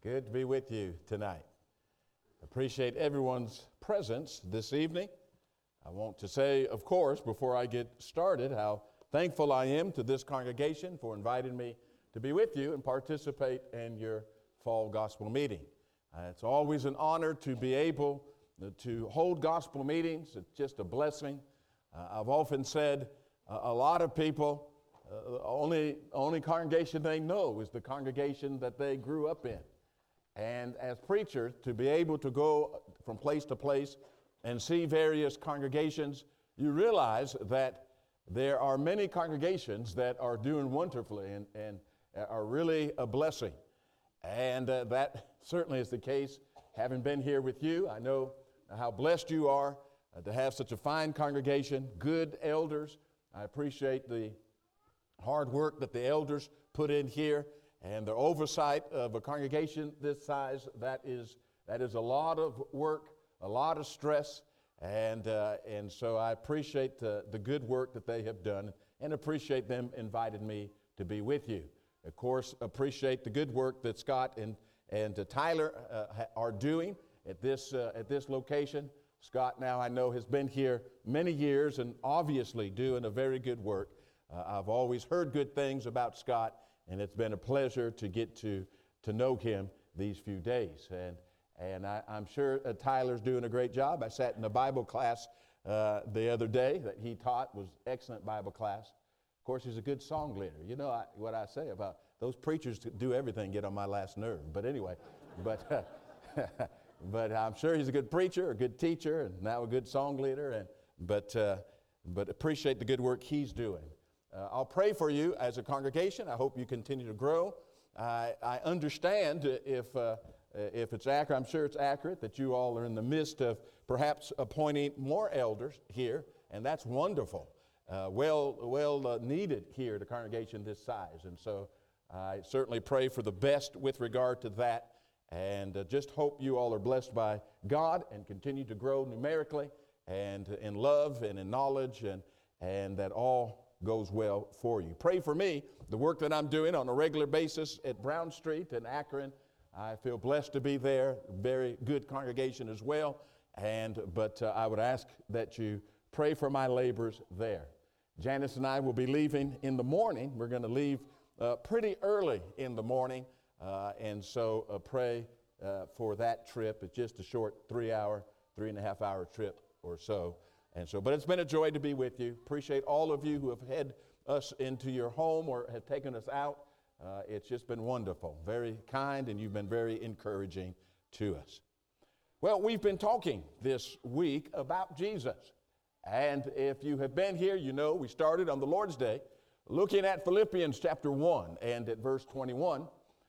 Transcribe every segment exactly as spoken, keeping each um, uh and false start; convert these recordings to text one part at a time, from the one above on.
Good to be with you tonight. Appreciate everyone's presence this evening. I want to say, of course, before I get started, how thankful I am to this congregation for inviting me to be with you and participate in your fall gospel meeting. Uh, it's always an honor to be able to hold gospel meetings. It's just a blessing. Uh, I've often said uh, a lot of people, uh, only, only congregation they know is the congregation that they grew up in. And as preachers, to be able to go from place to place and see various congregations, you realize that there are many congregations that are doing wonderfully and, and are really a blessing. And uh, that certainly is the case. Having been here with you, I know how blessed you are uh, to have such a fine congregation, good elders. I appreciate the hard work that the elders put in here. And the oversight of a congregation this size, that is that is a lot of work, a lot of stress, and uh, and so I appreciate the, the good work that they have done and appreciate them inviting me to be with you. Of course, appreciate the good work that Scott and, and uh, Tyler uh, are doing at this, uh, at this location. Scott now I know has been here many years and obviously doing a very good work. Uh, I've always heard good things about Scott, and it's been a pleasure to get to, to know him these few days. And, and I, I'm sure uh, Tyler's doing a great job. I sat in a Bible class uh, the other day that he taught, was excellent Bible class. Of course, he's a good song leader. You know I, what I say about those preachers that do everything get on my last nerve. But anyway, but, uh, but I'm sure he's a good preacher, a good teacher, and now a good song leader. And, but, uh, but appreciate the good work he's doing. Uh, I'll pray for you as a congregation. I hope you continue to grow. I, I understand if, uh, if it's accurate, I'm sure it's accurate, that you all are in the midst of perhaps appointing more elders here, and that's wonderful. Uh, well well uh, needed here at a congregation this size. And so I certainly pray for the best with regard to that, and uh, just hope you all are blessed by God and continue to grow numerically and in love and in knowledge, and, and that all goes well for you. Pray for me, the work that I'm doing on a regular basis at Brown Street in Akron. I feel blessed to be there, very good congregation as well, and but uh, I would ask that you pray for my labors there. Janice and I will be leaving in the morning. We're going to leave uh, pretty early in the morning, uh, and so uh, pray uh, for that trip. It's just a short three-hour, three-and-a-half-hour trip or so. And so, but it's been a joy to be with you. Appreciate all of you who have had us into your home or have taken us out. Uh, it's just been wonderful, very kind, and you've been very encouraging to us. Well, we've been talking this week about Jesus. And if you have been here, you know we started on the Lord's Day looking at Philippians chapter one and at verse twenty-one.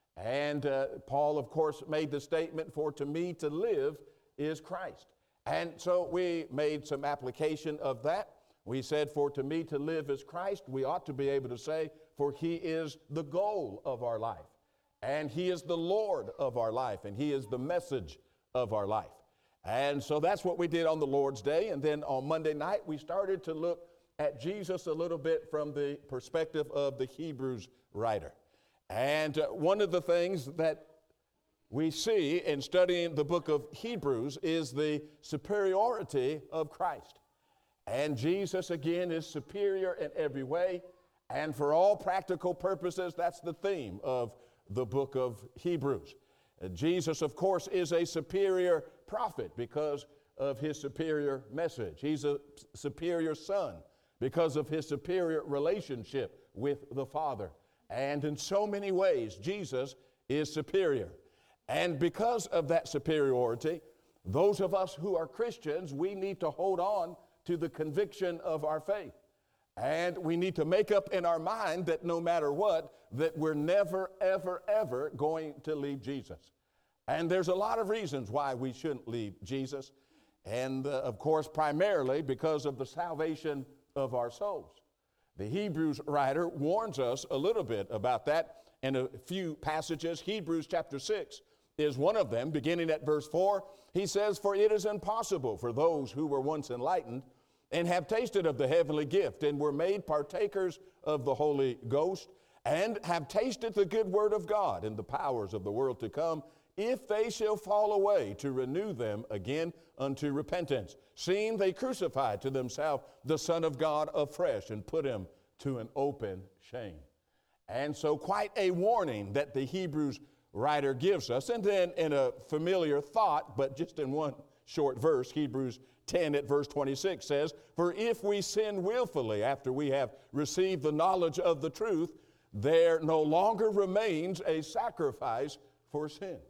And uh, Paul, of course, made the statement, "For to me to live is Christ." And so we made some application of that. We said, for to me to live is Christ. We ought to be able to say, for he is the goal of our life. And he is the Lord of our life. And he is the message of our life. And so that's what we did on the Lord's Day. And then on Monday night, we started to look at Jesus a little bit from the perspective of the Hebrews writer. And uh, one of the things that we see in studying the book of Hebrews is the superiority of Christ. And Jesus, again, is superior in every way. And for all practical purposes, that's the theme of the book of Hebrews. Uh, Jesus, of course, is a superior prophet because of his superior message. He's a superior son because of his superior relationship with the Father. And in so many ways, Jesus is superior. And because of that superiority, those of us who are Christians, we need to hold on to the conviction of our faith. And we need to make up in our mind that no matter what, that we're never, ever, ever going to leave Jesus. And there's a lot of reasons why we shouldn't leave Jesus. And uh, of course, primarily because of the salvation of our souls. The Hebrews writer warns us a little bit about that in a few passages. Hebrews chapter six is one of them, beginning at verse four. He says, "For it is impossible for those who were once enlightened and have tasted of the heavenly gift and were made partakers of the Holy Ghost and have tasted the good word of God and the powers of the world to come, if they shall fall away, to renew them again unto repentance, seeing they crucified to themselves the Son of God afresh and put him to an open shame. And so quite a warning that the Hebrews writer gives us. And then in a familiar thought, but just in one short verse, Hebrews ten at verse twenty-six says, for if we sin willfully after we have received the knowledge of the truth, there no longer remains a sacrifice for sins.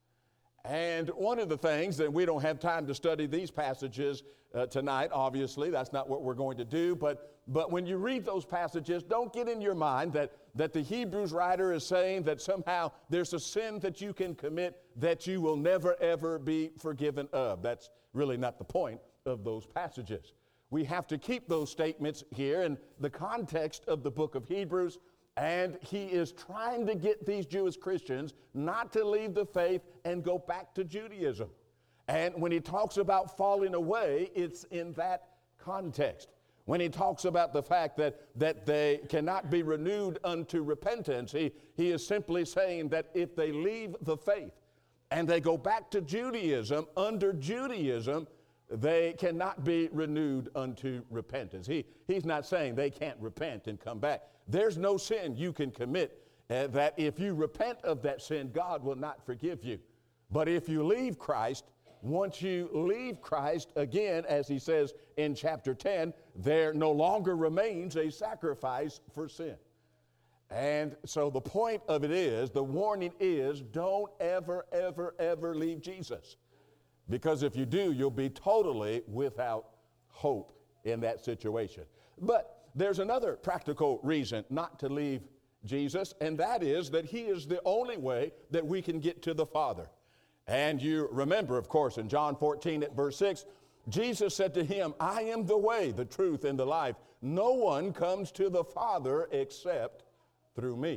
And one of the things, and we don't have time to study these passages uh, tonight, obviously, that's not what we're going to do, but, but when you read those passages, don't get in your mind that, that the Hebrews writer is saying that somehow there's a sin that you can commit that you will never, ever be forgiven of. That's really not the point of those passages. We have to keep those statements here in the context of the book of Hebrews. And he is trying to get these Jewish Christians not to leave the faith and go back to Judaism. And when he talks about falling away, it's in that context. When he talks about the fact that, that they cannot be renewed unto repentance, he, he is simply saying that if they leave the faith and they go back to Judaism, under Judaism, they cannot be renewed unto repentance. He, he's not saying they can't repent and come back. There's no sin you can commit uh, that if you repent of that sin, God will not forgive you. But if you leave Christ, once you leave Christ, again, as he says in chapter ten, there no longer remains a sacrifice for sin. And so the point of it is, the warning is, don't ever, ever, ever leave Jesus. Because if you do, you'll be totally without hope in that situation. But there's another practical reason not to leave Jesus, and that is that he is the only way that we can get to the Father. And you remember, of course, in John fourteen at verse six, Jesus said to him, I am the way, the truth, and the life. No one comes to the Father except through me.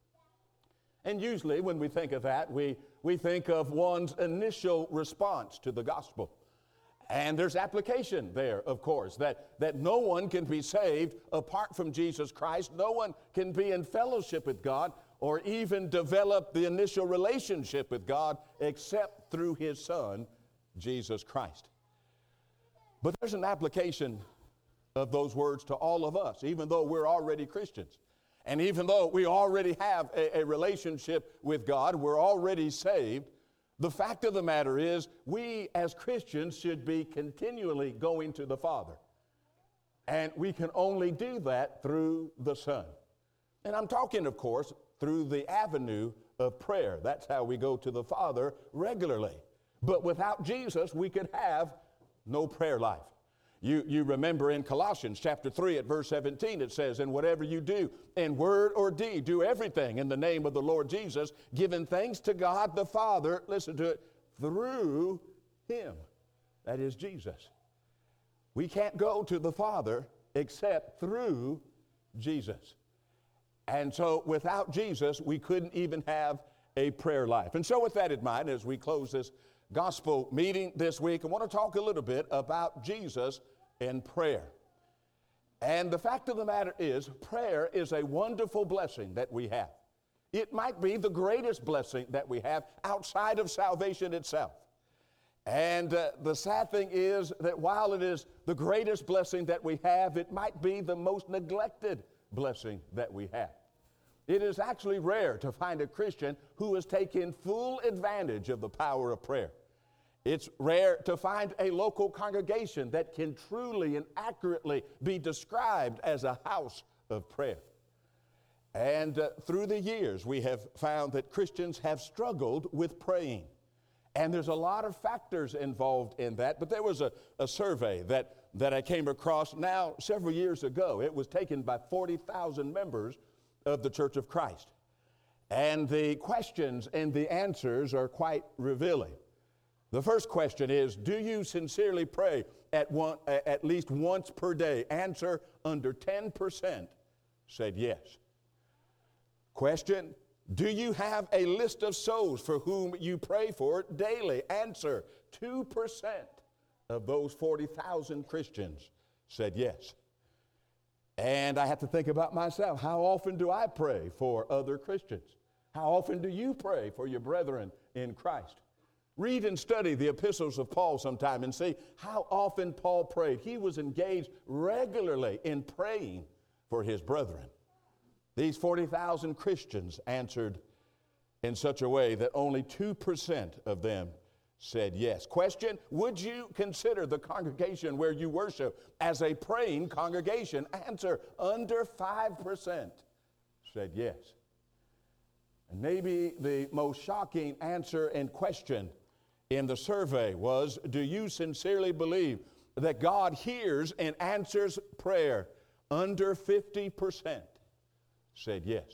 And usually when we think of that, we, we think of one's initial response to the gospel. And there's application there, of course, that, that no one can be saved apart from Jesus Christ. No one can be in fellowship with God or even develop the initial relationship with God except through his Son, Jesus Christ. But there's an application of those words to all of us, even though we're already Christians. And even though we already have a, a relationship with God, we're already saved. The fact of the matter is, we as Christians should be continually going to the Father. And we can only do that through the Son. And I'm talking, of course, through the avenue of prayer. That's how we go to the Father regularly. But without Jesus, we could have no prayer life. You, you remember in Colossians chapter three at verse seventeen, it says, and whatever you do in word or deed, do everything in the name of the Lord Jesus, giving thanks to God the Father, listen to it, through him. That is Jesus. We can't go to the Father except through Jesus. And so without Jesus, we couldn't even have a prayer life. And so with that in mind, as we close this gospel meeting this week, I want to talk a little bit about Jesus and prayer. And the fact of the matter is, prayer is a wonderful blessing that we have. It might be the greatest blessing that we have outside of salvation itself. And uh, the sad thing is that while it is the greatest blessing that we have, it might be the most neglected blessing that we have. It is actually rare to find a Christian who has taken full advantage of the power of prayer. It's rare to find a local congregation that can truly and accurately be described as a house of prayer. And uh, through the years, we have found that Christians have struggled with praying. And there's a lot of factors involved in that. But there was a, a survey that, that I came across now several years ago. It was taken by forty thousand members of the Church of Christ. And the questions and the answers are quite revealing. The first question is, do you sincerely pray at, one, at least once per day? Answer, under ten percent said yes. Question, do you have a list of souls for whom you pray for daily? Answer, two percent of those forty thousand Christians said yes. And I have to think about myself. How often do I pray for other Christians? How often do you pray for your brethren in Christ? Read and study the epistles of Paul sometime and see how often Paul prayed. He was engaged regularly in praying for his brethren. These forty thousand Christians answered in such a way that only two percent of them said yes. Question, would you consider the congregation where you worship as a praying congregation? Answer, under five percent said yes. And maybe the most shocking answer and question in the survey was, do you sincerely believe that God hears and answers prayer? Under fifty percent said yes.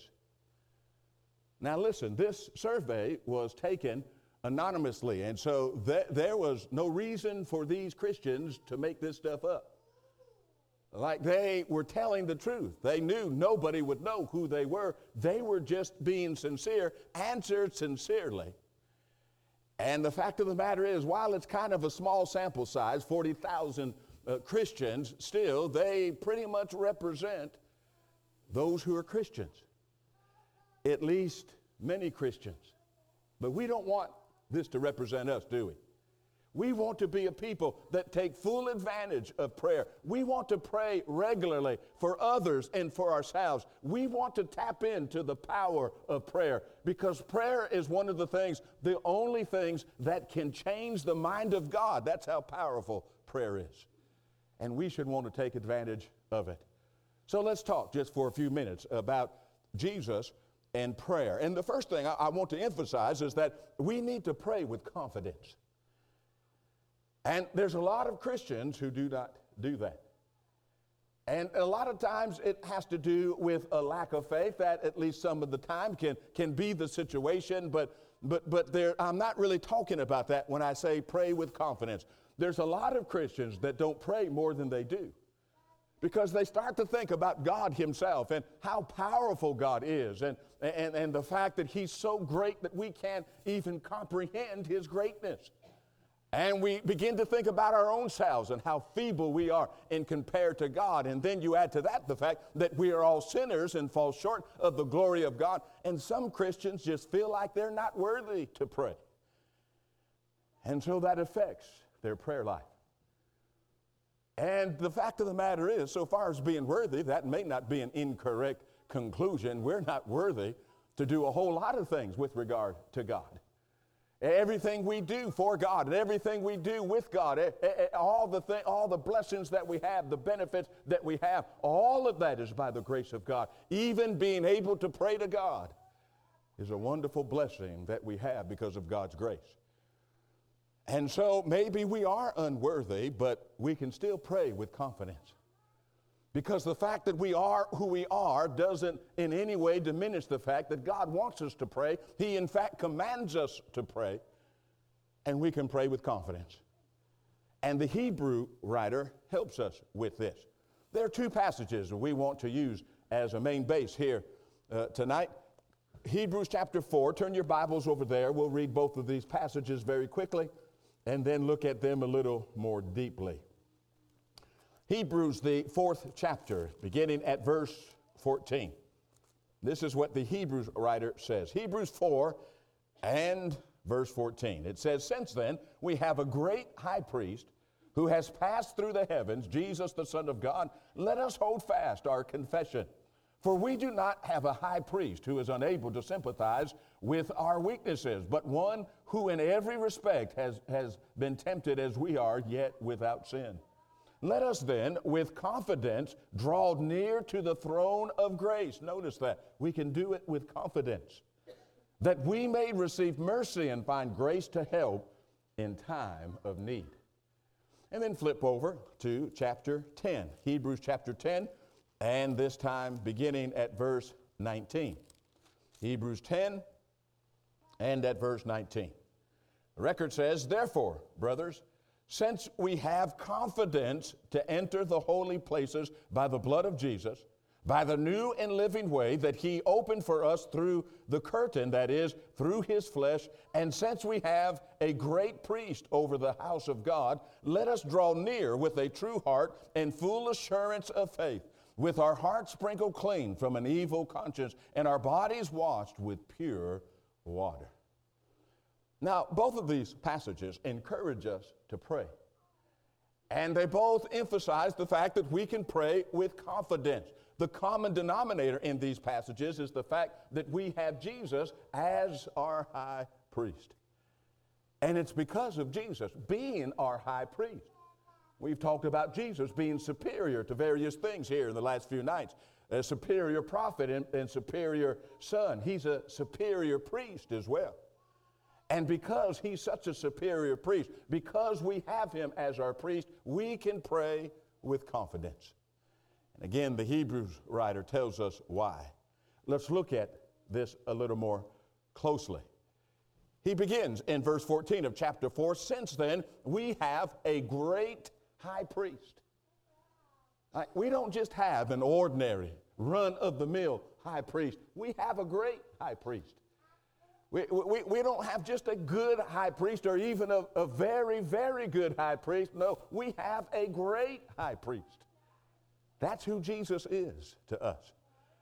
Now listen, this survey was taken anonymously, and so th- there was no reason for these Christians to make this stuff up. Like they were telling the truth. They knew nobody would know who they were. They were just being sincere, answered sincerely. And the fact of the matter is, while it's kind of a small sample size, forty thousand uh, Christians, still they pretty much represent those who are Christians. At least many Christians. But we don't want this to represent us, do we? We want to be a people that take full advantage of prayer. We want to pray regularly for others and for ourselves. We want to tap into the power of prayer, because prayer is one of the things, the only things that can change the mind of God. That's how powerful prayer is. And we should want to take advantage of it. So let's talk just for a few minutes about Jesus and prayer. And the first thing I, I want to emphasize is that we need to pray with confidence. And there's a lot of Christians who do not do that. And a lot of times it has to do with a lack of faith. That at least some of the time can, can be the situation, but, but, but there, I'm not really talking about that when I say pray with confidence. There's a lot of Christians that don't pray more than they do, because they start to think about God himself and how powerful God is, and, and, and the fact that he's so great that we can't even comprehend his greatness. And we begin to think about our own selves and how feeble we are in compared to God. And then you add to that the fact that we are all sinners and fall short of the glory of God. And some Christians just feel like they're not worthy to pray. And so that affects their prayer life. And the fact of the matter is, so far as being worthy, that may not be an incorrect conclusion. We're not worthy to do a whole lot of things with regard to God. Everything we do for God and everything we do with God, all the th- all the blessings that we have, the benefits that we have, all of that is by the grace of God. Even being able to pray to God is a wonderful blessing that we have because of God's grace. And so maybe we are unworthy, but we can still pray with confidence. Because the fact that we are who we are doesn't in any way diminish the fact that God wants us to pray. He, in fact, commands us to pray, and we can pray with confidence. And the Hebrew writer helps us with this. There are two passages we want to use as a main base here uh, tonight. Hebrews chapter four, turn your Bibles over there. We'll read both of these passages very quickly and then look at them a little more deeply. Hebrews, the fourth chapter, beginning at verse fourteen. This is what the Hebrews writer says. Hebrews four and verse fourteen. It says, "Since then we have a great high priest who has passed through the heavens, Jesus the Son of God. Let us hold fast our confession. For we do not have a high priest who is unable to sympathize with our weaknesses, but one who in every respect has, has been tempted as we are, yet without sin. Let us then, with confidence, draw near to the throne of grace." Notice that. We can do it with confidence. "That we may receive mercy and find grace to help in time of need." And then flip over to chapter ten. Hebrews chapter ten, and this time beginning at verse nineteen. Hebrews ten and at verse nineteen. The record says, "Therefore, brothers, since we have confidence to enter the holy places by the blood of Jesus, by the new and living way that he opened for us through the curtain, that is, through his flesh, and since we have a great priest over the house of God, let us draw near with a true heart and full assurance of faith, with our hearts sprinkled clean from an evil conscience and our bodies washed with pure water. Now, both of these passages encourage us to pray. And they both emphasize the fact that we can pray with confidence. The common denominator in these passages is the fact that we have Jesus as our high priest. And it's because of Jesus being our high priest. We've talked about Jesus being superior to various things here in the last few nights. A superior prophet and, and superior son. He's a superior priest as well. And because he's such a superior priest, because we have him as our priest, we can pray with confidence. And again, the Hebrews writer tells us why. Let's look at this a little more closely. He begins in verse fourteen of chapter four, since then we have a great high priest. Right? We don't just have an ordinary, run-of-the-mill high priest. We have a great high priest. We, we, we don't have just a good high priest or even a, a very, very good high priest. No, we have a great high priest. That's who Jesus is to us.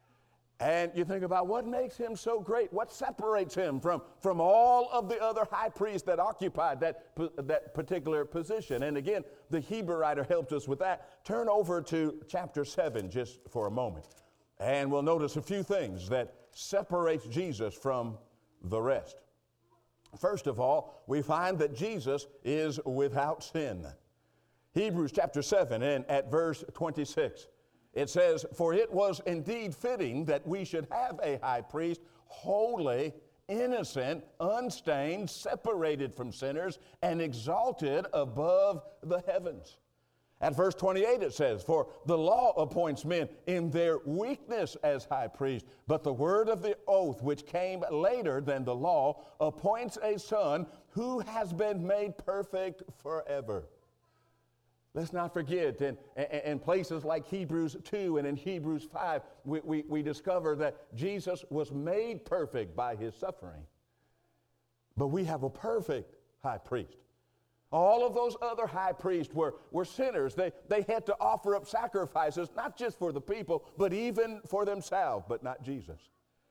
And you think about what makes him so great? What separates him from, from all of the other high priests that occupied that, that particular position? And again, the Hebrew writer helps us with that. Turn over to chapter seven just for a moment. And we'll notice a few things that separates Jesus from the rest. First of all, we find that Jesus is without sin. Hebrews chapter seven and at verse twenty-six, it says, for it was indeed fitting that we should have a high priest, holy, innocent, unstained, separated from sinners, and exalted above the heavens. At verse twenty-eight it says, for the law appoints men in their weakness as high priest, but the word of the oath which came later than the law appoints a son who has been made perfect forever. Let's not forget, in, in places like Hebrews two and in Hebrews five, we, we, we discover that Jesus was made perfect by his suffering. But we have a perfect high priest. All of those other high priests were, were sinners. They, they had to offer up sacrifices, not just for the people, but even for themselves, but not Jesus.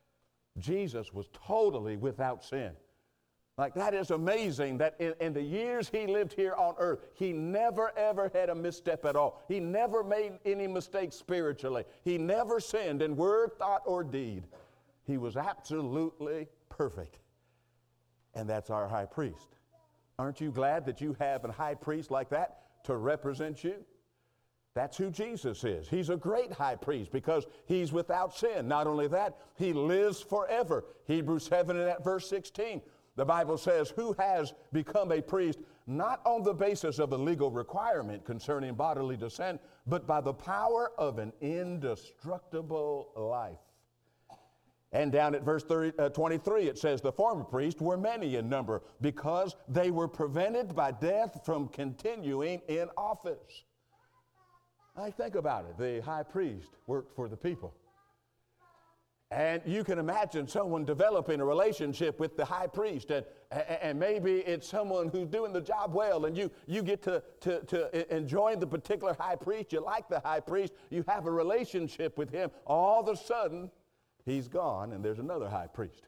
Jesus was totally without sin. Like, that is amazing that in, in the years he lived here on earth, he never ever had a misstep at all. He never made any mistakes spiritually. He never sinned in word, thought, or deed. He was absolutely perfect. And that's our high priest. Aren't you glad that you have a high priest like that to represent you? That's who Jesus is. He's a great high priest because he's without sin. Not only that, he lives forever. Hebrews seven and at verse sixteen, the Bible says, who has become a priest not on the basis of a legal requirement concerning bodily descent, but by the power of an indestructible life. And down at verse thirty, uh, twenty-three, it says, the former priests were many in number because they were prevented by death from continuing in office. I think about it. The high priest worked for the people. And you can imagine someone developing a relationship with the high priest, and, and maybe it's someone who's doing the job well, and you, you get to, to, to enjoy the particular high priest. You like the high priest. You have a relationship with him. All of a sudden, he's gone, and there's another high priest.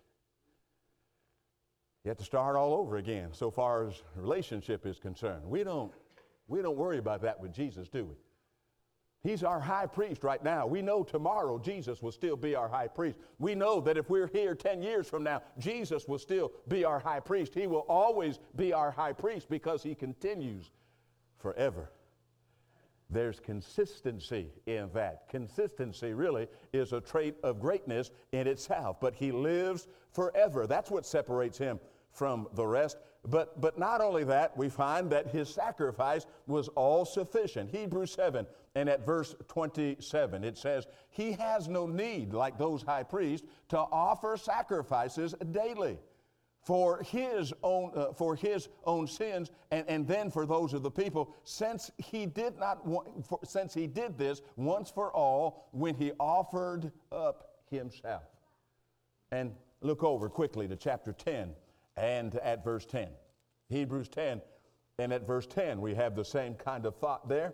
You have to start all over again so far as relationship is concerned. We don't, we don't worry about that with Jesus, do we? He's our high priest right now. We know tomorrow Jesus will still be our high priest. We know that if we're here ten years from now, Jesus will still be our high priest. He will always be our high priest because he continues forever. There's consistency in that. Consistency really is a trait of greatness in itself, but he lives forever. That's what separates him from the rest. But, but not only that, we find that his sacrifice was all sufficient. Hebrews seven and at verse twenty-seven, it says, he has no need, like those high priests, to offer sacrifices daily for his own uh, for his own sins, and, and then for those of the people, since he did not want, for, since he did this once for all when he offered up himself. And look over quickly to chapter ten and at verse ten. Hebrews ten and at verse ten, we have the same kind of thought there.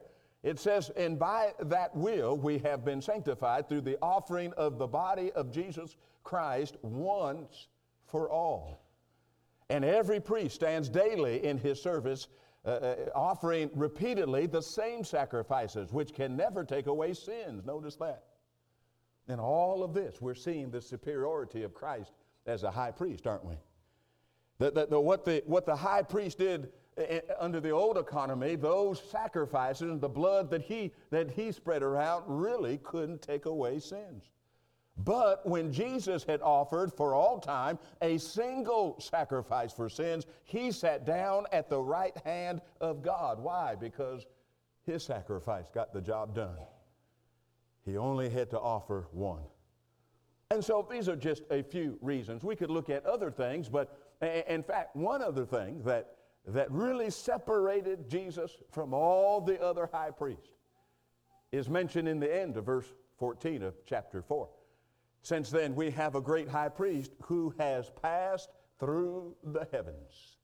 It says, and by that will we have been sanctified through the offering of the body of Jesus Christ once for all. And every priest stands daily in his service, uh, uh, offering repeatedly the same sacrifices, which can never take away sins. Notice that. In all of this, we're seeing the superiority of Christ as a high priest, aren't we? The, the, the, what, the, what the high priest did under the old economy, those sacrifices and the blood that he, that he spread around really couldn't take away sins. But when Jesus had offered for all time a single sacrifice for sins, he sat down at the right hand of God. Why? Because his sacrifice got the job done. He only had to offer one. And so these are just a few reasons. We could look at other things, but in fact, one other thing that that really separated Jesus from all the other high priests is mentioned in the end of verse fourteen of chapter four. Since then we have a great high priest who has passed through the heavens.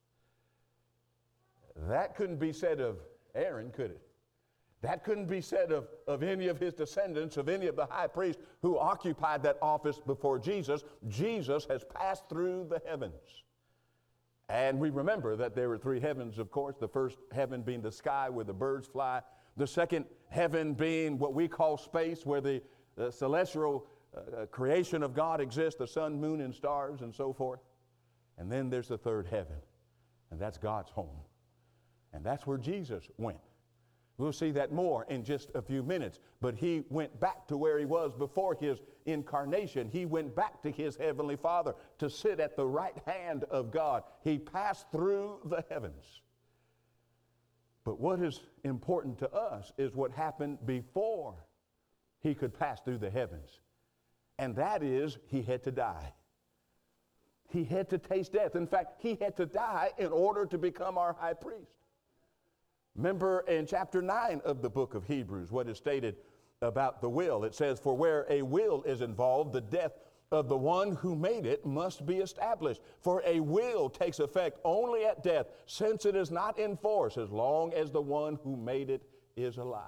That couldn't be said of Aaron, could it? That couldn't be said of, of any of his descendants, of any of the high priests who occupied that office before Jesus. Jesus has passed through the heavens. And we remember that there were three heavens, of course. The first heaven being the sky where the birds fly. The second heaven being what we call space, where the, the celestial uh, creation of God exists, the sun, moon, and stars, and so forth. And then there's the third heaven, and that's God's home. And that's where Jesus went. We'll see that more in just a few minutes. But he went back to where he was before his incarnation. He went back to his heavenly Father to sit at the right hand of God. He passed through the heavens. But what is important to us is what happened before he could pass through the heavens. And that is, he had to die. He had to taste death. In fact, he had to die in order to become our high priest. Remember in chapter nine of the book of Hebrews what is stated about the will. It says, for where a will is involved, the death of the one who made it must be established. For a will takes effect only at death, since it is not in force as long as the one who made it is alive.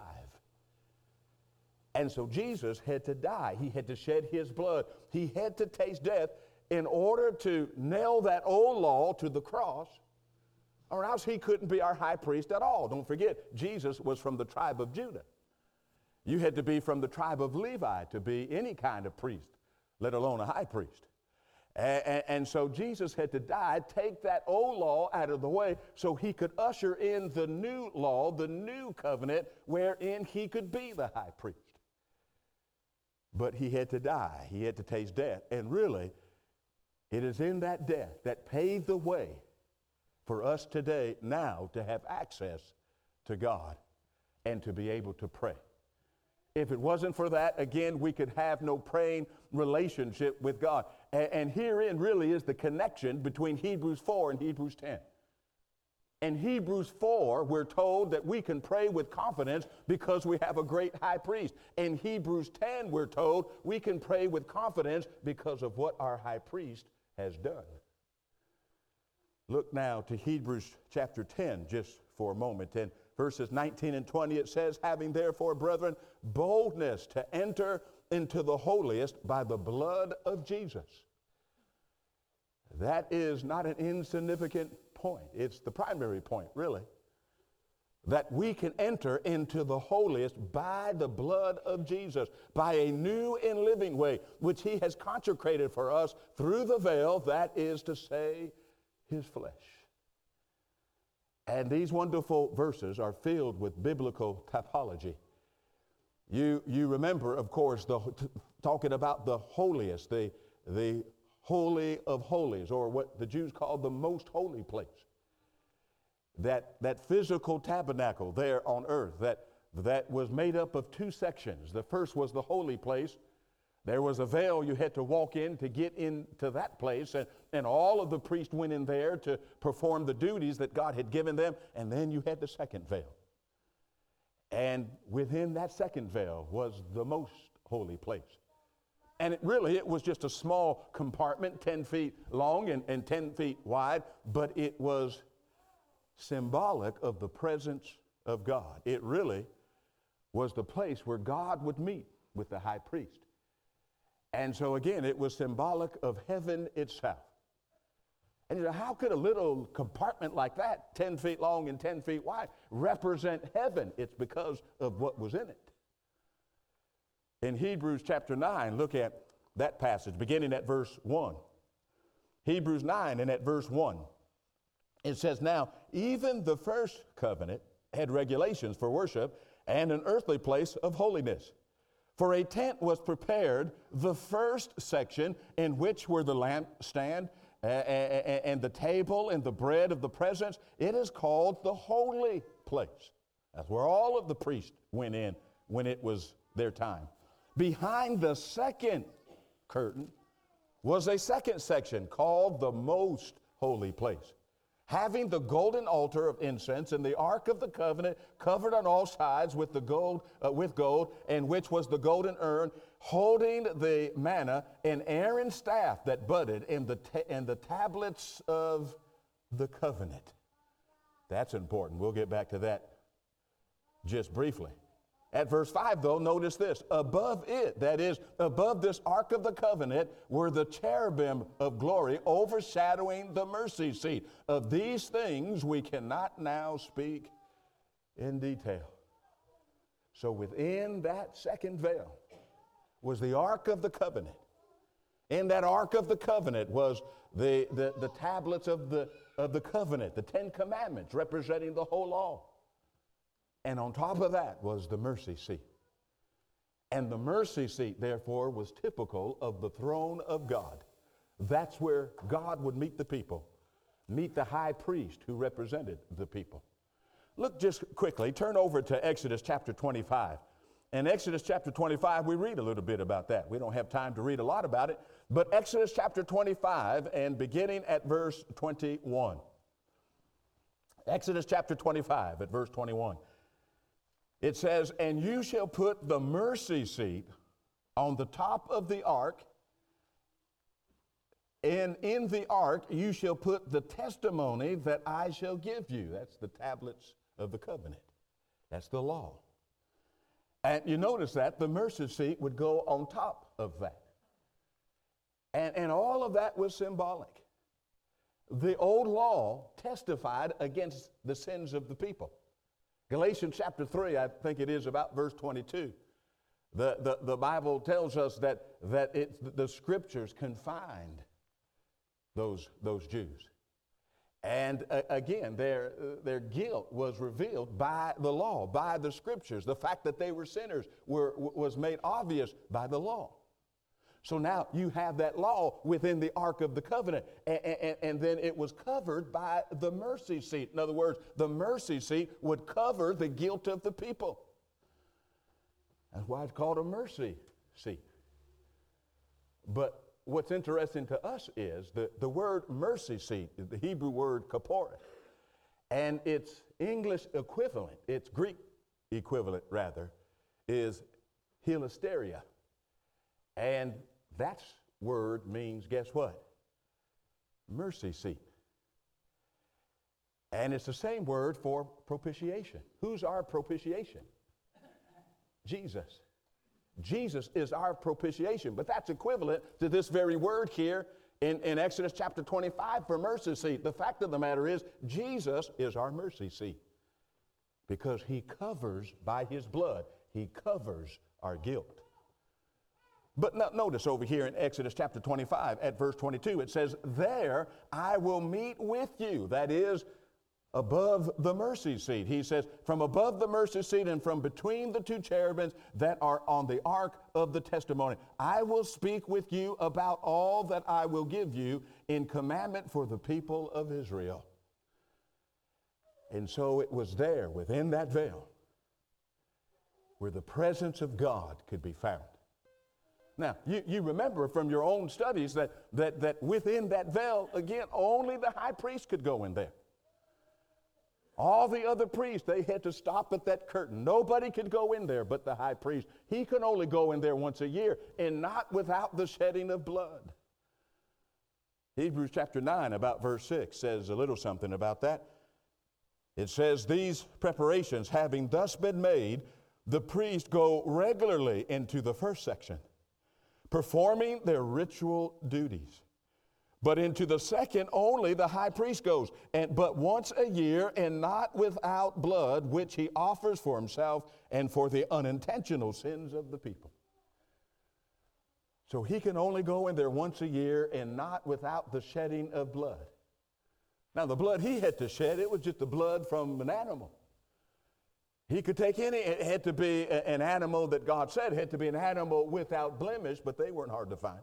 And so Jesus had to die. He had to shed his blood. He had to taste death in order to nail that old law to the cross, or else he couldn't be our high priest at all. Don't forget, Jesus was from the tribe of Judah. You had to be from the tribe of Levi to be any kind of priest, let alone a high priest. And, and so Jesus had to die, take that old law out of the way so he could usher in the new law, the new covenant, wherein he could be the high priest. But he had to die. He had to taste death. And really, it is in that death that paved the way for us today now to have access to God and to be able to pray. If it wasn't for that, again, we could have no praying relationship with God. And, and herein really is the connection between Hebrews four and Hebrews ten. In Hebrews four, we're told that we can pray with confidence because we have a great high priest. In Hebrews ten, we're told we can pray with confidence because of what our high priest has done. Look now to Hebrews chapter ten just for a moment. In verses nineteen and twenty it says, having therefore, brethren, boldness to enter into the holiest by the blood of Jesus. That is not an insignificant point. It's the primary point, really. That we can enter into the holiest by the blood of Jesus, by a new and living way, which he has consecrated for us through the veil, that is to say, his flesh. And these wonderful verses are filled with biblical typology. You, you remember, of course, the, t- talking about the holiest, the, the holy of holies, or what the Jews call the most holy place. That, that physical tabernacle there on earth that, that was made up of two sections. The first was the holy place. There was a veil you had to walk in to get into that place, and, and all of the priests went in there to perform the duties that God had given them, and then you had the second veil. And within that second veil was the most holy place. And it really, it was just a small compartment, ten feet long and, and ten feet wide, but it was symbolic of the presence of God. It really was the place where God would meet with the high priest. And so again, it was symbolic of heaven itself. And you know, how could a little compartment like that, ten feet long and ten feet wide, represent heaven? It's because of what was in it. In Hebrews chapter nine, look at that passage, beginning at verse one. Hebrews nine and at verse one. It says, now, even the first covenant had regulations for worship and an earthly place of holiness. For a tent was prepared, the first section, in which were the lampstand uh, and the table and the bread of the presence. It is called the holy place. That's where all of the priests went in when it was their time. Behind the second curtain was a second section called the most holy place, having the golden altar of incense and the ark of the covenant covered on all sides with the gold, uh, with gold, and which was the golden urn, holding the manna, and Aaron's staff that budded, and the ta- and the tablets of the covenant. That's important. We'll get back to that just briefly. At verse five, though, notice this. Above it, that is, above this Ark of the Covenant, were the cherubim of glory overshadowing the mercy seat. Of these things we cannot now speak in detail. So within that second veil was the Ark of the Covenant. In that Ark of the Covenant was the, the, the tablets of the, of the covenant, the Ten Commandments representing the whole law. And on top of that was the mercy seat. And the mercy seat, therefore, was typical of the throne of God. That's where God would meet the people, meet the high priest who represented the people. Look just quickly, turn over to Exodus chapter twenty-five. In Exodus chapter twenty-five, we read a little bit about that. We don't have time to read a lot about it, but Exodus chapter twenty-five and beginning at verse twenty-one. Exodus chapter twenty-five at verse twenty-one. It says, and you shall put the mercy seat on the top of the ark, and in the ark you shall put the testimony that I shall give you. That's the tablets of the covenant. That's the law. And you notice that the mercy seat would go on top of that. And, and all of that was symbolic. The old law testified against the sins of the people. Galatians chapter three, I think it is about verse twenty-two. The, the, the Bible tells us that, that it, the scriptures confined those, those Jews. And uh, again, their, uh, their guilt was revealed by the law, by the scriptures. The fact that they were sinners were, was made obvious by the law. So now you have that law within the Ark of the Covenant, and, and, and then it was covered by the mercy seat. In other words, the mercy seat would cover the guilt of the people. That's why it's called a mercy seat. But what's interesting to us is the, the word mercy seat, the Hebrew word kaporah, and its English equivalent, its Greek equivalent rather, is hilasterion. And that word means, guess what? Mercy seat. And it's the same word for propitiation. Who's our propitiation? Jesus. Jesus is our propitiation. But that's equivalent to this very word here in, in Exodus chapter twenty-five for mercy seat. The fact of the matter is, Jesus is our mercy seat because he covers by his blood. He covers our guilt. But no, notice over here in Exodus chapter twenty-five at verse twenty-two, it says, there I will meet with you. That is above the mercy seat. He says, from above the mercy seat and from between the two cherubims that are on the ark of the testimony, I will speak with you about all that I will give you in commandment for the people of Israel. And so it was there within that veil where the presence of God could be found. Now, you, you remember from your own studies that, that, that within that veil, again, only the high priest could go in there. All the other priests, they had to stop at that curtain. Nobody could go in there but the high priest. He could only go in there once a year, and not without the shedding of blood. Hebrews chapter nine, about verse six, says a little something about that. It says, these preparations having thus been made, the priests go regularly into the first section, performing their ritual duties. But into the second, only the high priest goes, and but once a year, and not without blood, which he offers for himself and for the unintentional sins of the people. So he can only go in there once a year and not without the shedding of blood. Now, the blood he had to shed, it was just the blood from an animal. He could take any, it had to be a, an animal that God said had to be an animal without blemish, but they weren't hard to find.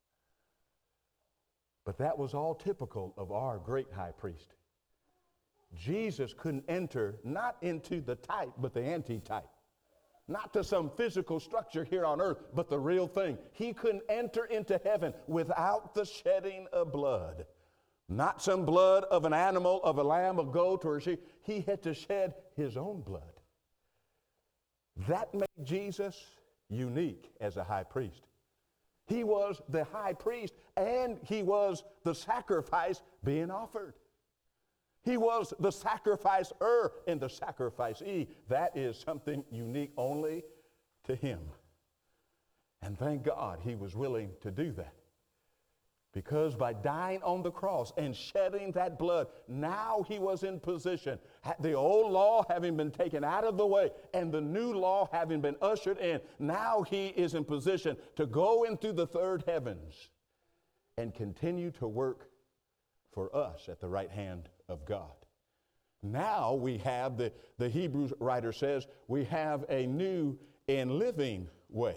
But that was all typical of our great high priest. Jesus couldn't enter not into the type, but the antitype. Not to some physical structure here on earth, but the real thing. He couldn't enter into heaven without the shedding of blood. Not some blood of an animal, of a lamb, a goat, or a sheep. He had to shed his own blood. That made Jesus unique as a high priest. He was the high priest, and he was the sacrifice being offered. He was the sacrificer and the sacrificee. That is something unique only to him. And thank God he was willing to do that. Because by dying on the cross and shedding that blood, now he was in position. The old law having been taken out of the way and the new law having been ushered in, now he is in position to go into the third heavens and continue to work for us at the right hand of God. Now we have, the, the Hebrew writer says, we have a new and living way.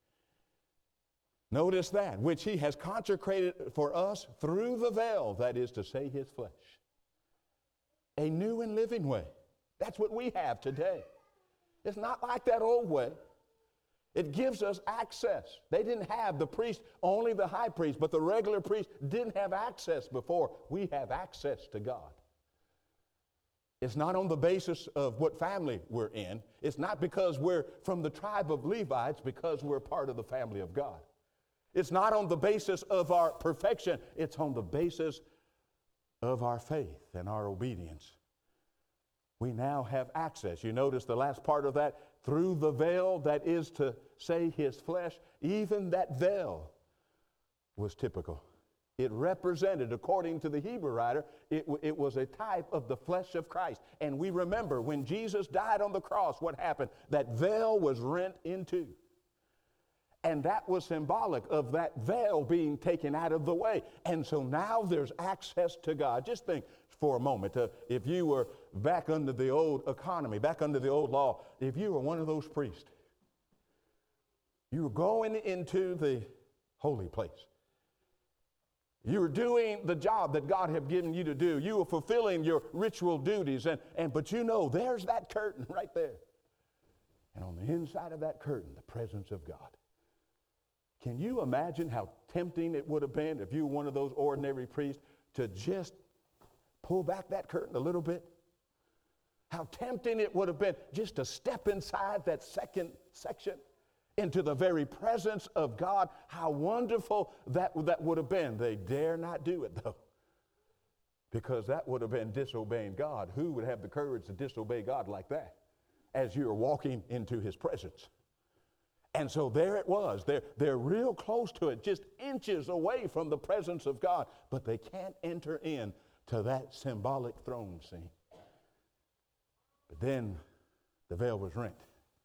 Notice that, which he has consecrated for us through the veil, that is to say, his flesh. A new and living way. That's what we have today. It's not like that old way. It gives us access. They didn't have the priest, only the high priest, but the regular priest didn't have access before. We have access to God. It's not on the basis of what family we're in. It's not because we're from the tribe of Levi. It's because we're part of the family of God. It's not on the basis of our perfection. It's on the basis of our faith and our obedience. We now have access. You notice the last part of that, through the veil, that is to say his flesh. Even that veil was typical. It represented, according to the Hebrew writer, it, it was a type of the flesh of Christ. And we remember when Jesus died on the cross, what happened? That veil was rent in two. And that was symbolic of that veil being taken out of the way. And so now there's access to God. Just think for a moment, uh, if you were back under the old economy, back under the old law, if you were one of those priests, you were going into the holy place. You were doing the job that God had given you to do. You were fulfilling your ritual duties. And, and but you know, there's that curtain right there. And on the inside of that curtain, the presence of God. Can you imagine how tempting it would have been if you were one of those ordinary priests to just pull back that curtain a little bit? How tempting it would have been just to step inside that second section into the very presence of God. How wonderful that, that would have been. They dare not do it, though, because that would have been disobeying God. Who would have the courage to disobey God like that as you're walking into his presence? And so there it was. They're, they're real close to it, just inches away from the presence of God, but they can't enter in to that symbolic throne scene. But then the veil was rent.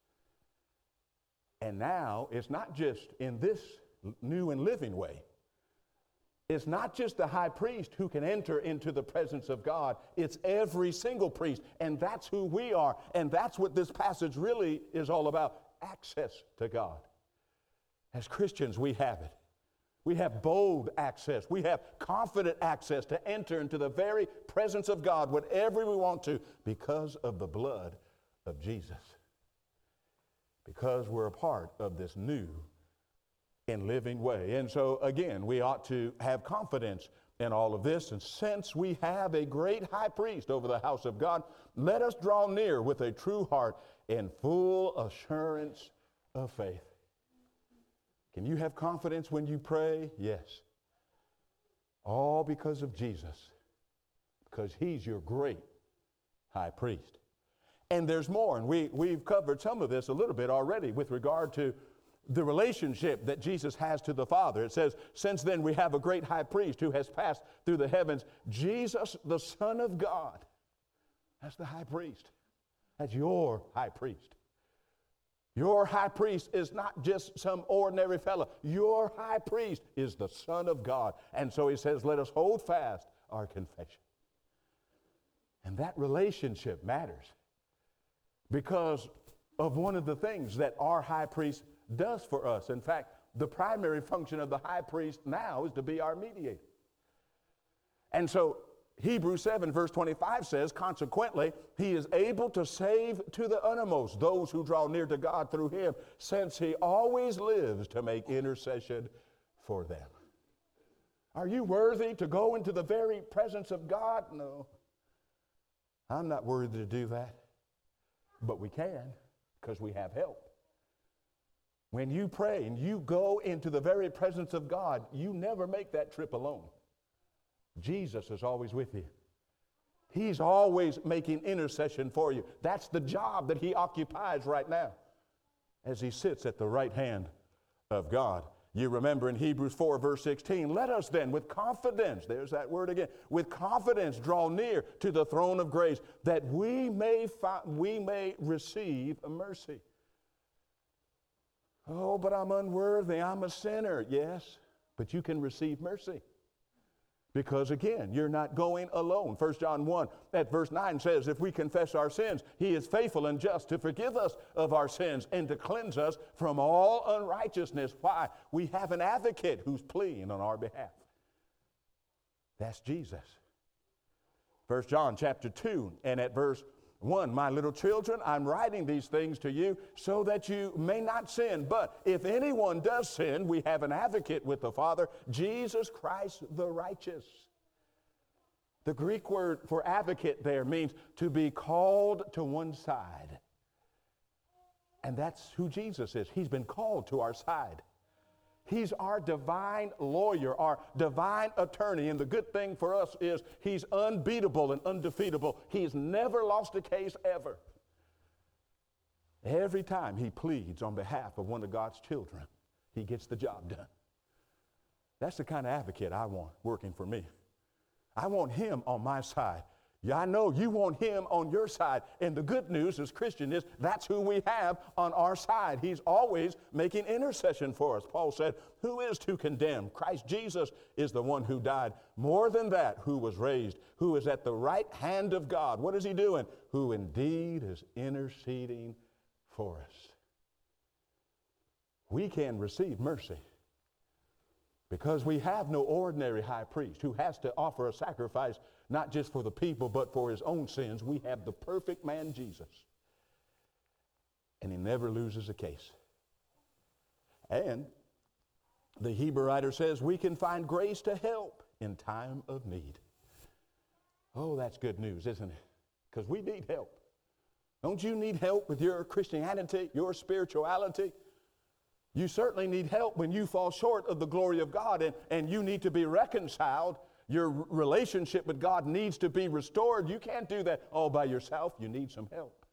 And now it's not just in this new and living way. It's not just the high priest who can enter into the presence of God. It's every single priest, and that's who we are. And that's what this passage really is all about. Access to God. As Christians, we have it. We have bold access. We have confident access to enter into the very presence of God whenever we want to because of the blood of Jesus. Because we're a part of this new and living way. And so, again, we ought to have confidence in all of this. And since we have a great high priest over the house of God, let us draw near with a true heart in full assurance of faith. Can you have confidence when you pray? Yes. All because of Jesus. Because he's your great high priest. And there's more, and we, we've covered some of this a little bit already with regard to the relationship that Jesus has to the Father. It says, since then we have a great high priest who has passed through the heavens, Jesus, the Son of God. That's the high priest. That's your high priest. Your high priest is not just some ordinary fellow. Your high priest is the Son of God. And so he says, let us hold fast our confession. And that relationship matters because of one of the things that our high priest does for us. In fact, the primary function of the high priest now is to be our mediator. And so Hebrews seven verse twenty-five says, consequently, he is able to save to the uttermost those who draw near to God through him, since he always lives to make intercession for them. Are you worthy to go into the very presence of God? No. I'm not worthy to do that. But we can, because we have help. When you pray and you go into the very presence of God, you never make that trip alone. Jesus is always with you. He's always making intercession for you. That's the job that he occupies right now as he sits at the right hand of God. You remember in Hebrews four verse sixteen, let us then with confidence, there's that word again, with confidence draw near to the throne of grace that we may, fi- we may receive a mercy. Oh, but I'm unworthy, I'm a sinner. Yes, but you can receive mercy. Because again, you're not going alone. First John one at verse nine says, if we confess our sins, he is faithful and just to forgive us of our sins and to cleanse us from all unrighteousness. Why? We have an advocate who's pleading on our behalf. That's Jesus. First John chapter two and at verse one, my little children, I'm writing these things to you so that you may not sin. But if anyone does sin, we have an advocate with the Father, Jesus Christ the righteous. The Greek word for advocate there means to be called to one side. And that's who Jesus is. He's been called to our side. He's our divine lawyer, our divine attorney. And the good thing for us is he's unbeatable and undefeatable. He's never lost a case ever. Every time he pleads on behalf of one of God's children, he gets the job done. That's the kind of advocate I want working for me. I want him on my side. Yeah, I know you want him on your side. And the good news as Christian is that's who we have on our side. He's always making intercession for us. Paul said, who is to condemn? Christ Jesus is the one who died. More than that, who was raised, who is at the right hand of God. What is he doing? Who indeed is interceding for us. We can receive mercy because we have no ordinary high priest who has to offer a sacrifice not just for the people, but for his own sins. We have the perfect man, Jesus. And he never loses a case. And the Hebrew writer says we can find grace to help in time of need. Oh, that's good news, isn't it? Because we need help. Don't you need help with your Christianity, your spirituality? You certainly need help when you fall short of the glory of God and, and you need to be reconciled. Your relationship with God needs to be restored. You can't do that all by yourself. You need some help.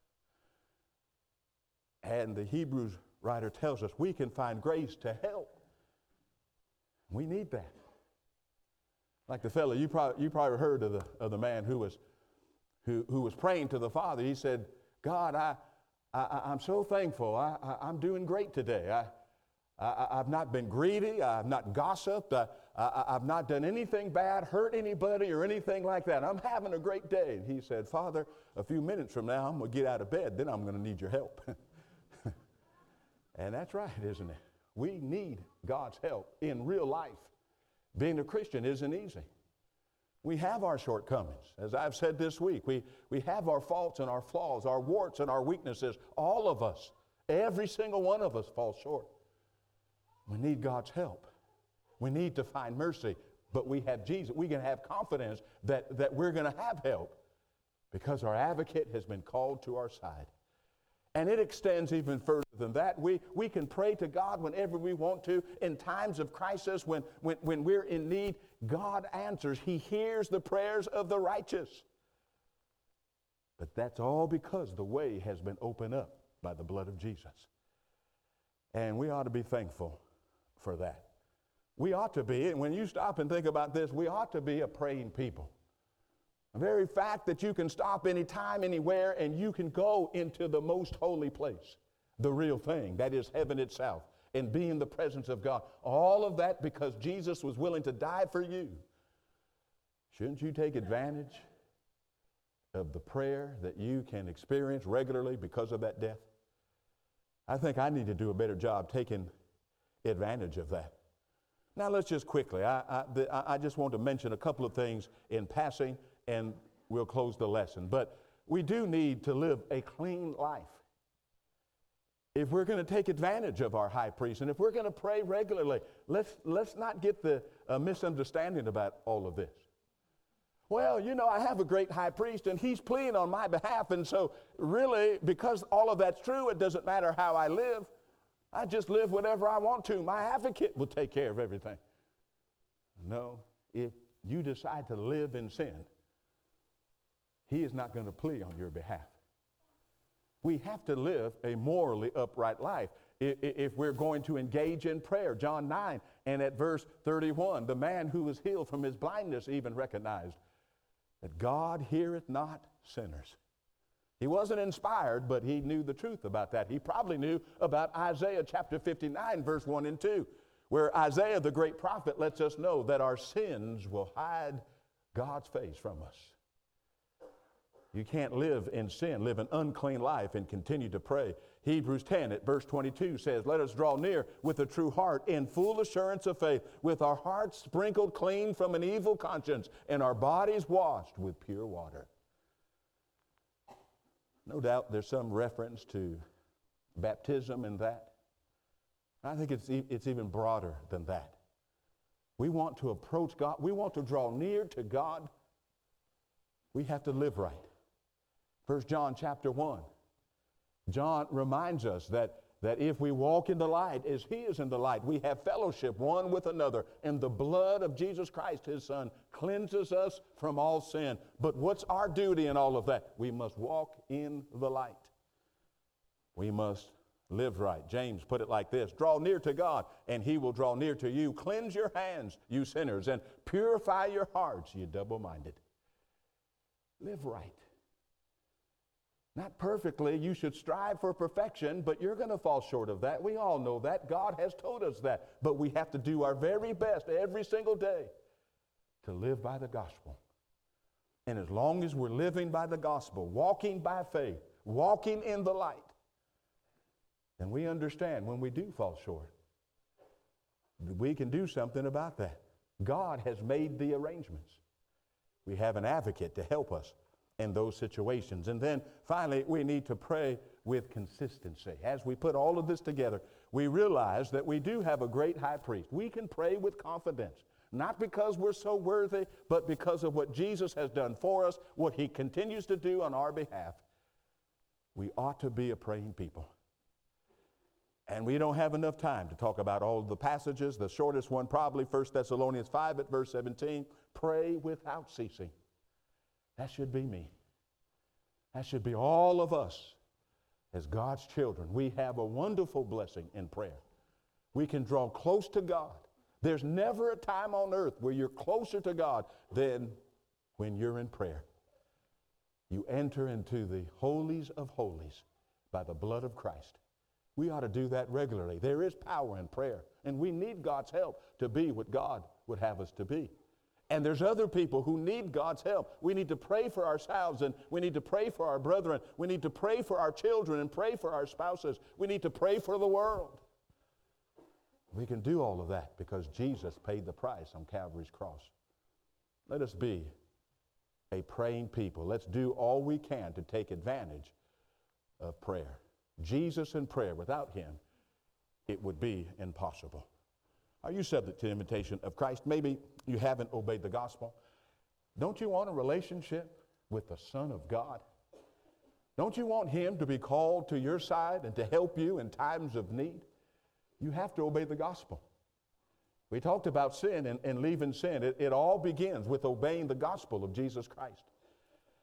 And the Hebrews writer tells us we can find grace to help. We need that. Like the fellow, you probably, you probably heard of the, of the man who was, who, who was praying to the Father. He said, God, I, I, I'm so thankful. I, I, I'm doing great today. I, I, I've not been greedy. I've not gossiped. I, I, I've not done anything bad, hurt anybody or anything like that. I'm having a great day. And he said, Father, a few minutes from now, I'm going to get out of bed. Then I'm going to need your help. And that's right, isn't it? We need God's help in real life. Being a Christian isn't easy. We have our shortcomings. As I've said this week, we, we have our faults and our flaws, our warts and our weaknesses. All of us, every single one of us falls short. We need God's help. We need to find mercy, but we have Jesus. We can have confidence that, that we're going to have help because our advocate has been called to our side. And it extends even further than that. We, we can pray to God whenever we want to. In times of crisis, when, when, when we're in need, God answers. He hears the prayers of the righteous. But that's all because the way has been opened up by the blood of Jesus. And we ought to be thankful for that. We ought to be, and when you stop and think about this, we ought to be a praying people. The very fact that you can stop anytime, anywhere, and you can go into the most holy place, the real thing, that is heaven itself, and be in the presence of God. All of that because Jesus was willing to die for you. Shouldn't you take advantage of the prayer that you can experience regularly because of that death? I think I need to do a better job taking advantage of that. Now let's just quickly, I, I, the, I just want to mention a couple of things in passing, and we'll close the lesson. But we do need to live a clean life. If we're going to take advantage of our high priest, and if we're going to pray regularly, let's, let's not get the uh, misunderstanding about all of this. Well, you know, I have a great high priest, and he's pleading on my behalf, and so really, because all of that's true, it doesn't matter how I live. I just live whatever I want to. My advocate will take care of everything. No, if you decide to live in sin, he is not going to plead on your behalf. We have to live a morally upright life if we're going to engage in prayer. John nine and at verse thirty-one, the man who was healed from his blindness even recognized that God heareth not sinners. He wasn't inspired, but he knew the truth about that. He probably knew about Isaiah chapter fifty-nine, verse one and two, where Isaiah, the great prophet, lets us know that our sins will hide God's face from us. You can't live in sin, live an unclean life, and continue to pray. Hebrews ten at verse twenty-two says, let us draw near with a true heart in full assurance of faith, with our hearts sprinkled clean from an evil conscience and our bodies washed with pure water. No doubt there's some reference to baptism in that. I think it's, e- it's even broader than that. We want to approach God. We want to draw near to God. We have to live right. First John chapter one. John reminds us that, that if we walk in the light as he is in the light, we have fellowship one with another, and the blood of Jesus Christ, his son, cleanses us from all sin. But what's our duty in all of that? We must walk in the light. We must live right. James put it like this, draw near to God, and he will draw near to you. Cleanse your hands, you sinners, and purify your hearts, you double-minded. Live right. Not perfectly. You should strive for perfection, but you're going to fall short of that. We all know that. God has told us that. But we have to do our very best every single day to live by the gospel. And as long as we're living by the gospel, walking by faith, walking in the light, then we understand when we do fall short, we can do something about that. God has made the arrangements. We have an advocate to help us in those situations. And then finally, we need to pray with consistency. As we put all of this together, we realize that we do have a great high priest. We can pray with confidence, not because we're so worthy, but because of what Jesus has done for us, what he continues to do on our behalf. We ought to be a praying people. And we don't have enough time to talk about all the passages. The shortest one probably First Thessalonians five at verse seventeen. Pray without ceasing. That should be me. That should be all of us as God's children. We have a wonderful blessing in prayer. We can draw close to God. There's never a time on earth where you're closer to God than when you're in prayer. You enter into the holies of holies by the blood of Christ. We ought to do that regularly. There is power in prayer, and we need God's help to be what God would have us to be. And there's other people who need God's help. We need to pray for ourselves, and we need to pray for our brethren. We need to pray for our children and pray for our spouses. We need to pray for the world. We can do all of that because Jesus paid the price on Calvary's cross. Let us be a praying people. Let's do all we can to take advantage of prayer. Jesus in prayer, without him, it would be impossible. Are you subject to the invitation of Christ? Maybe you haven't obeyed the gospel. Don't you want a relationship with the Son of God? Don't you want him to be called to your side and to help you in times of need? You have to obey the gospel. We talked about sin and, and leaving sin. It, it all begins with obeying the gospel of Jesus Christ.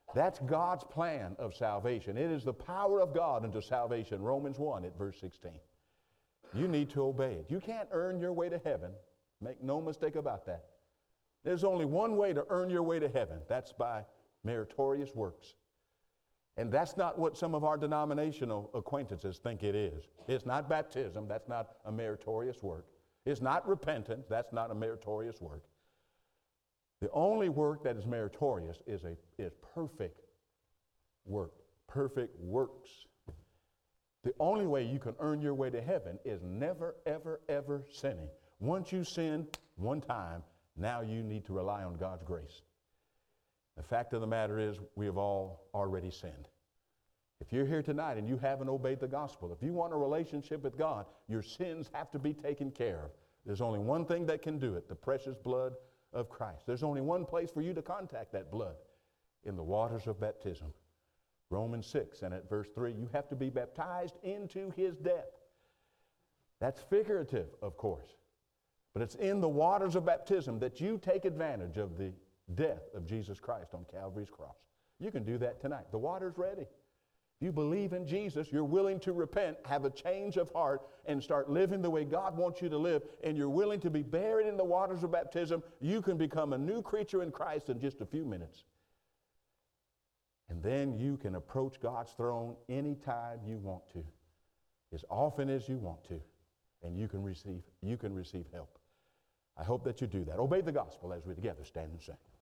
That's God's plan of salvation. It is the power of God unto salvation, Romans one at verse sixteen. You need to obey it. You can't earn your way to heaven. Make no mistake about that. There's only one way to earn your way to heaven. That's by meritorious works. And that's not what some of our denominational acquaintances think it is. It's not baptism. That's not a meritorious work. It's not repentance. That's not a meritorious work. The only work that is meritorious is a is perfect work, perfect works. The only way you can earn your way to heaven is never, ever, ever sinning. Once you sin one time, now you need to rely on God's grace. The fact of the matter is we have all already sinned. If you're here tonight and you haven't obeyed the gospel, if you want a relationship with God, your sins have to be taken care of. There's only one thing that can do it, the precious blood of Christ. There's only one place for you to contact that blood, in the waters of baptism. Romans six and at verse three, you have to be baptized into his death. That's figurative, of course, but it's in the waters of baptism that you take advantage of the death of Jesus Christ on Calvary's cross. You can do that tonight. The water's ready. You believe in Jesus, you're willing to repent, have a change of heart, and start living the way God wants you to live, and you're willing to be buried in the waters of baptism, you can become a new creature in Christ in just a few minutes. And then you can approach God's throne anytime you want to, as often as you want to, and you can receive, you can receive help. I hope that you do that. Obey the gospel as we together stand and sing.